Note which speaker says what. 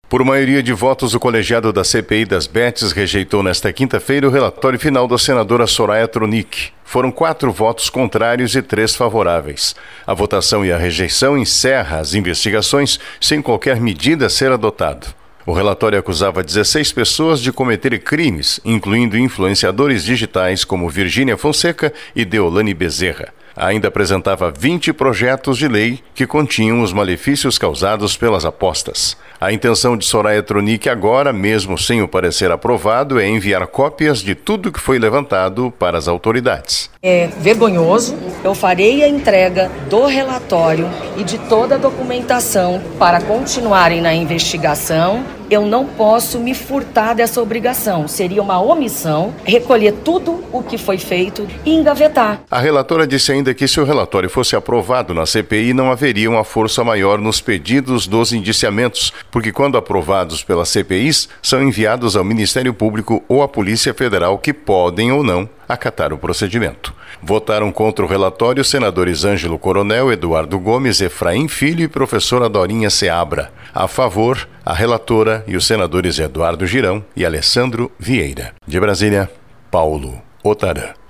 Speaker 1: Por maioria de votos, o colegiado da CPI das Bets rejeitou nesta quinta-feira o relatório final da senadora Soraya Tronic. Foram 4 votos contrários e 3 favoráveis. A votação e a rejeição encerra as investigações sem qualquer medida a ser adotada. O relatório acusava 16 pessoas de cometerem crimes, incluindo influenciadores digitais como Virgínia Fonseca e Deolane Bezerra. Ainda apresentava 20 projetos de lei que continham os malefícios causados pelas apostas. A intenção de Soraya Tronic agora, mesmo sem o parecer aprovado, é enviar cópias de tudo que foi levantado para as autoridades.
Speaker 2: É vergonhoso. Eu farei a entrega do relatório e de toda a documentação para continuarem na investigação. Eu não posso me furtar dessa obrigação. Seria uma omissão recolher tudo o que foi feito e engavetar.
Speaker 1: A relatora disse ainda que se o relatório fosse aprovado na CPI, não haveria uma força maior nos pedidos dos indiciamentos, porque quando aprovados pelas CPIs, são enviados ao Ministério Público ou à Polícia Federal, que podem ou não acatar o procedimento. Votaram contra o relatório os senadores Ângelo Coronel, Eduardo Gomes, Efraim Filho e professora Dorinha Seabra. A favor, a relatora e os senadores Eduardo Girão e Alessandro Vieira. De Brasília, Paulo Otarã.